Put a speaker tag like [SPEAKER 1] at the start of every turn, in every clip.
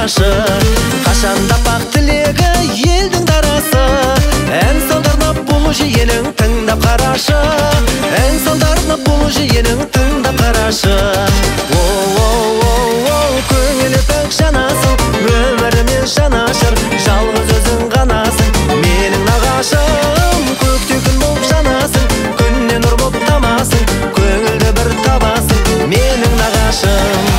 [SPEAKER 1] қарашы. Қашанда бақ тілегі елдің дарасы, ән салдарына бұл жиенің тыңдап қарашы. Ән салдарына бұл жиенің тыңдап қарашы. Көңілі пәк жанасың, өміріме жанашыр, жалғыз өзің ғанасың, менің нағашым. Көкте күн болып жанасың, күннен нұр болып тамасың, көңілді бір табасың, менің нағашым.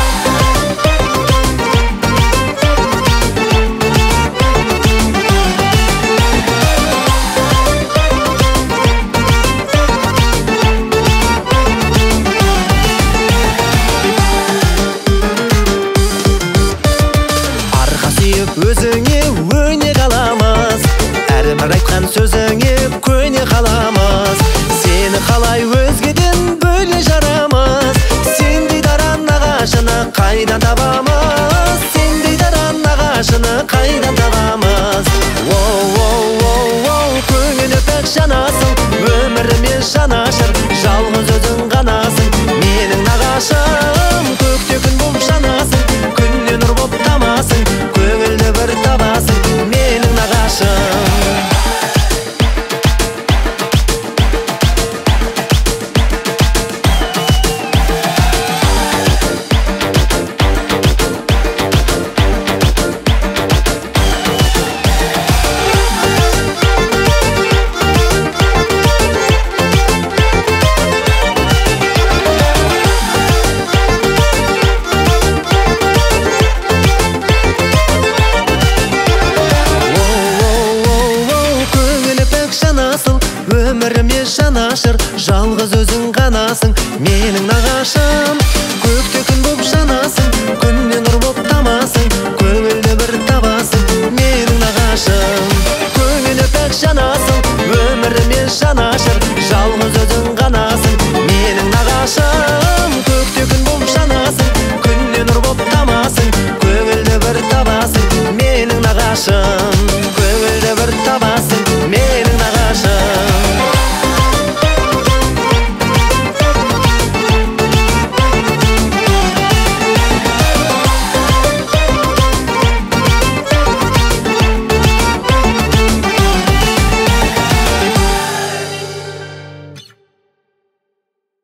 [SPEAKER 1] Өзіңе өне қаламыз, әрбір айтқан сөзіңе көне қаламыз. Сені қалай өзгеден бөле жарамыз, сендей дара нағашыны қайдан табамыз, сендей дара нағашыны қайдан табамыз. Көңілі пәк жанасың, өміріме жанашыр, жалғыз өзің ғанасың, менің нағашым. Көкте күн болып жанасың, күннен нұр болып тамасың, көңілді бір табасың, менің нағашым. Өміріме жанашыр, жалғыз өзің ғанасың, менің нағашым. Көкте күн болып жанасың, күннен нұр болып тамасың, көңілді бір табасың, менің нағашым. Көңілі пәк жанасың, өміріме жанашыр, жалғыз өзің ғанасың, менің нағашым. Көкте күн болып жанасың, күннен нұр болып тамасың, көңілді бір табасың, менің нағашым.